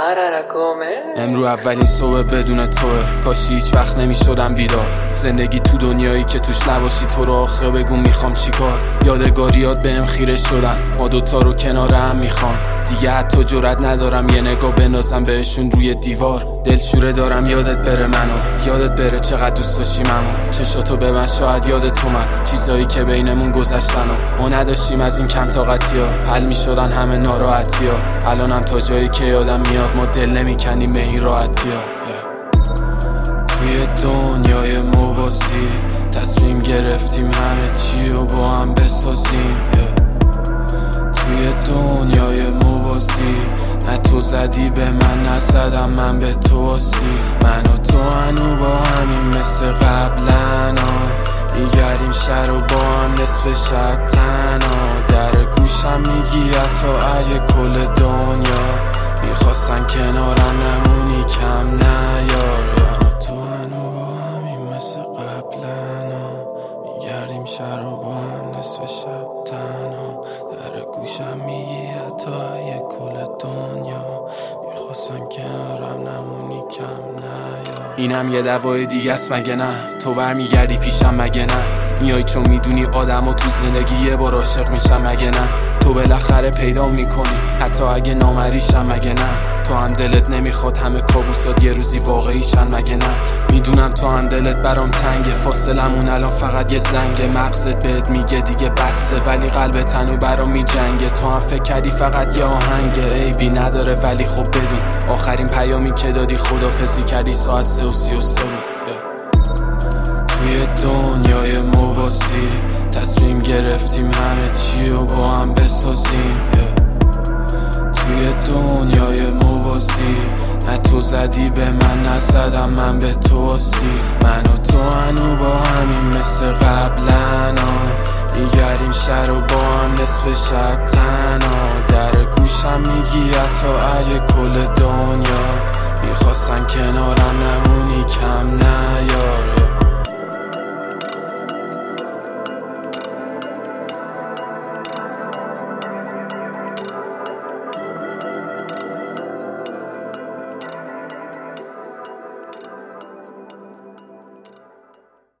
امرو اولین صبح بدون توه، کاش هیچ وقت نمیشدم بیدار. زندگی تو دنیایی که توش نباشی تو رو آخه بگو میخوام چیکار. یادگاریات بهم خیره شدن، ما دوتا رو کنار هم میخوام. دیگه حتی جرئت ندارم یه نگاه بندازم بهشون روی دیوار. دلشوره دارم یادت بره منو، یادت بره چقدر دوست داشتی منو. چشاتو به من شاید یادت اومد، چیزایی که بینمون گذشتن و ما نداشتیم از این کم طاقتی ها. حل میشدن همه ناراحتی ها، الانم تا جایی که یادم میاد ما دل نمیکنیم به این راحتی ها. توی دنیای موازی تصمیم گرفتیم همه چی رو با هم بسازیم. توی دنیای موازی نه تو زدی به من نزدم من به تو آسی. من و تو هنو با همین مثل قبلن میگردیم شهر و با هم نصف شب تنها. در گوشم میگی حتی اگه کل دنیا میخواستن کنارم نمونی کم نیار. من و تو هنو با همین مثل قبلن میگردیم شهر و با هم نصف شب تنها. در گوشم میگی حتی اگه کل دنیا میخواستن کنارم نمونی کم نیار. اینم یه دوای دیگه است مگه نه؟ تو برمیگردی پیشم مگه نه؟ میای چون میدونی آدم و تو زندگی یه بار عاشق میشم مگه نه؟ تو بالاخره پیدا میکنی حتی اگه نامریشم مگه نه؟ تو هم دلت نمیخواد همه کابوسات یه روزی واقعیشن مگه نه؟ میدونم تو هم دلت برام تنگه، فاصلمون الان فقط یه زنگه. مغزت بهت میگه دیگه بسته ولی قلبت هنو برام میجنگه. تو هم فکر کردی فقط یه آهنگه، عیبی نداره ولی خب بدون آخرین پیامی که دادی خدافظی کردی ساعت 3:33 بود. توی دنیای موازی تصمیم گرفتیم همه چی رو با هم بسازیم. توی دنیای موازی نه تو زدی به من نزدم من به تو آسی. من و تو هنو با همین مثل قبلن میگردیم شهر و با هم نصف شب تنها. در گوشم میگی حتی اگه کل دنیا میخواستن کنارم نمونی کم نیار.